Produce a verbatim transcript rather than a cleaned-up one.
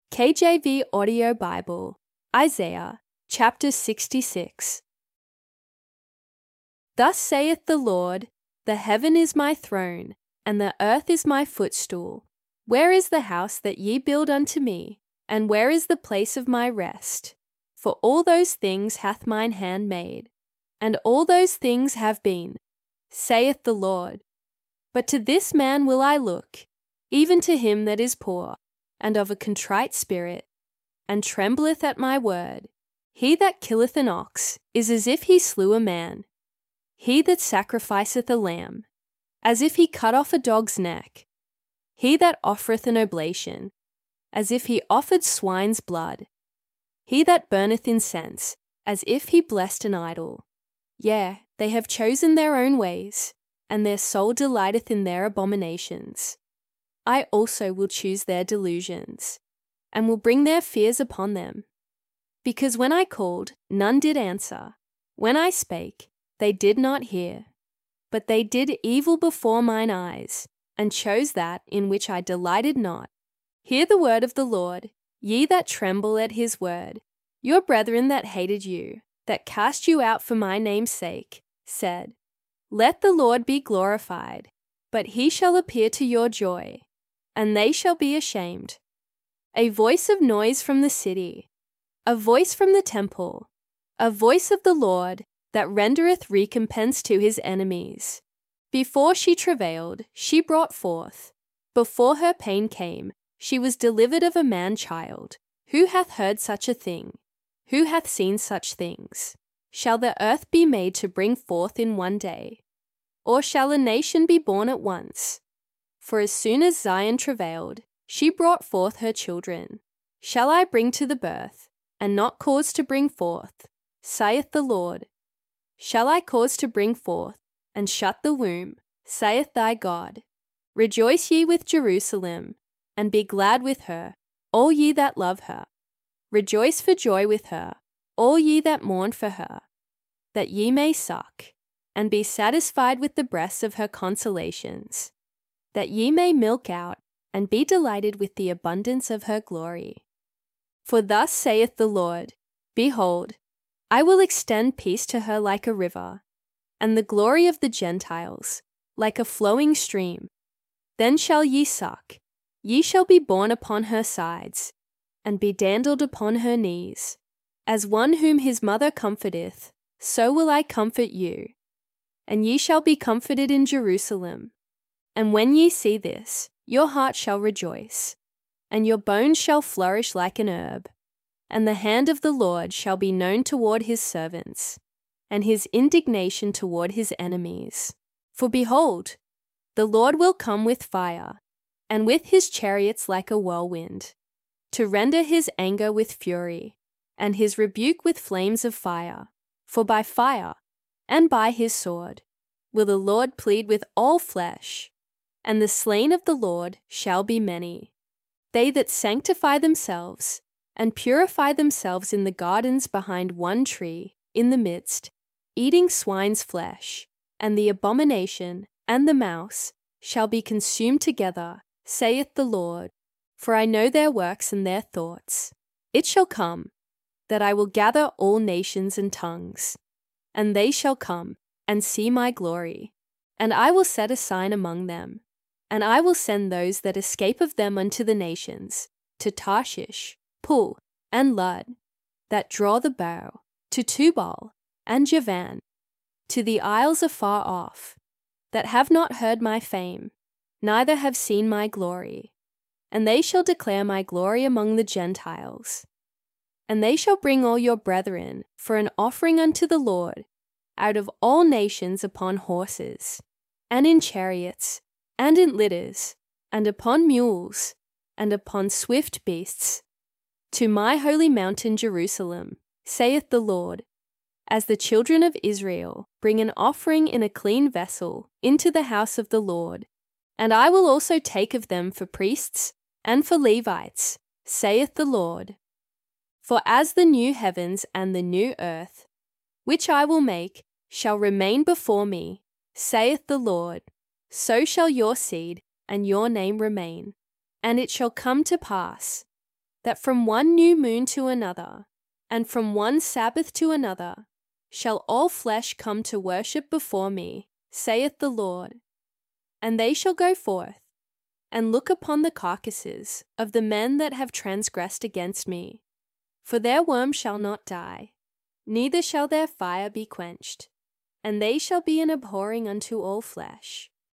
K J V Audio Bible, Isaiah chapter sixty-six. Thus saith the Lord, the heaven is my throne, and the earth is my footstool. Where is the house that ye build unto me, and where is the place of my rest? For all those things hath mine hand made, and all those things have been, saith the Lord. But to this man will I look, even to him that is poor, and of a contrite spirit, and trembleth at my word. He that killeth an ox is as if he slew a man. He that sacrificeth a lamb, as if he cut off a dog's neck. He that offereth an oblation, as if he offered swine's blood. He that burneth incense, as if he blessed an idol. Yea, they have chosen their own ways, and their soul delighteth in their abominations. I also will choose their delusions, and will bring their fears upon them. Because when I called, none did answer. When I spake, they did not hear. But they did evil before mine eyes, and chose that in which I delighted not. Hear the word of the Lord, ye that tremble at his word. Your brethren that hated you, that cast you out for my name's sake, said, Let the Lord be glorified, but he shall appear to your joy, and they shall be ashamed. A voice of noise from the city, a voice from the temple, a voice of the Lord that rendereth recompense to his enemies. Before she travailed, she brought forth. Before her pain came, she was delivered of a man-child. Who hath heard such a thing? Who hath seen such things? Shall the earth be made to bring forth in one day? Or shall a nation be born at once? For as soon as Zion travailed, she brought forth her children. Shall I bring to the birth, and not cause to bring forth, saith the Lord? Shall I cause to bring forth, and shut the womb, saith thy God? Rejoice ye with Jerusalem, and be glad with her, all ye that love her. Rejoice for joy with her, all ye that mourn for her, that ye may suck, and be satisfied with the breasts of her consolations, that ye may milk out, and be delighted with the abundance of her glory. For thus saith the Lord, Behold, I will extend peace to her like a river, and the glory of the Gentiles like a flowing stream. Then shall ye suck, ye shall be borne upon her sides, and be dandled upon her knees. As one whom his mother comforteth, so will I comfort you. And ye shall be comforted in Jerusalem. And when ye see this, your heart shall rejoice, and your bones shall flourish like an herb. And the hand of the Lord shall be known toward his servants, and his indignation toward his enemies. For behold, the Lord will come with fire, and with his chariots like a whirlwind, to render his anger with fury, and his rebuke with flames of fire. For by fire, and by his sword, will the Lord plead with all flesh, and the slain of the Lord shall be many. They that sanctify themselves, and purify themselves in the gardens behind one tree, in the midst, eating swine's flesh, and the abomination, and the mouse, shall be consumed together, saith the Lord. For I know their works and their thoughts. It shall come, that I will gather all nations and tongues, and they shall come, and see my glory. And I will set a sign among them, and I will send those that escape of them unto the nations, to Tarshish, Pul, and Lud, that draw the bow, to Tubal, and Javan, to the isles afar off, that have not heard my fame, neither have seen my glory. And they shall declare my glory among the Gentiles. And they shall bring all your brethren for an offering unto the Lord, out of all nations upon horses, and in chariots, and in litters, and upon mules, and upon swift beasts, to my holy mountain Jerusalem, saith the Lord, as the children of Israel bring an offering in a clean vessel into the house of the Lord. And I will also take of them for priests and for Levites, saith the Lord. For as the new heavens and the new earth, which I will make, shall remain before me, saith the Lord, so shall your seed and your name remain. And it shall come to pass, that from one new moon to another, and from one Sabbath to another, shall all flesh come to worship before me, saith the Lord. And they shall go forth, and look upon the carcasses of the men that have transgressed against me. For their worm shall not die, neither shall their fire be quenched, and they shall be an abhorring unto all flesh.